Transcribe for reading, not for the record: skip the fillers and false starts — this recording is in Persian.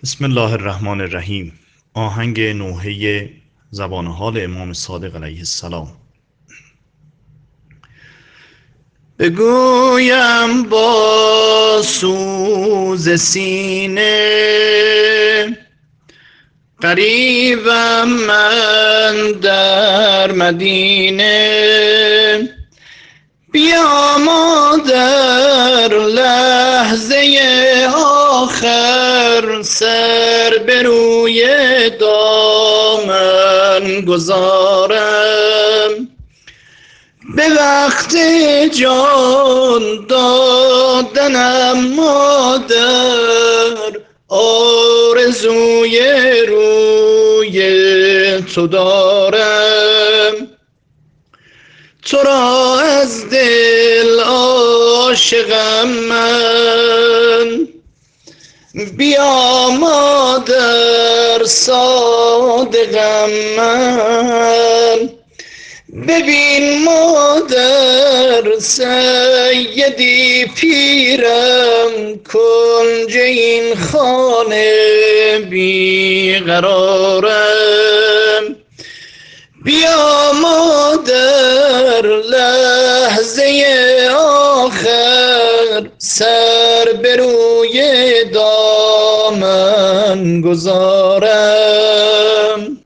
بسم الله الرحمن الرحیم. آهنگ نوحه زبان حال امام صادق علیه السلام. بگویم با سوز سینه، غریبم من در مدینه. بیا ما در لحظه آخر سر به روی دامن گذارم. به وقت جان دادنم مادر، آرزوی روی تو دارم. تو را از دل عاشقم من، بیا مادر صادقم من. ببین مادر سیدی پیرم، کنج این خانه بیقرارم. بیا مادر لحظه آخر سر به روی دامن گذارم.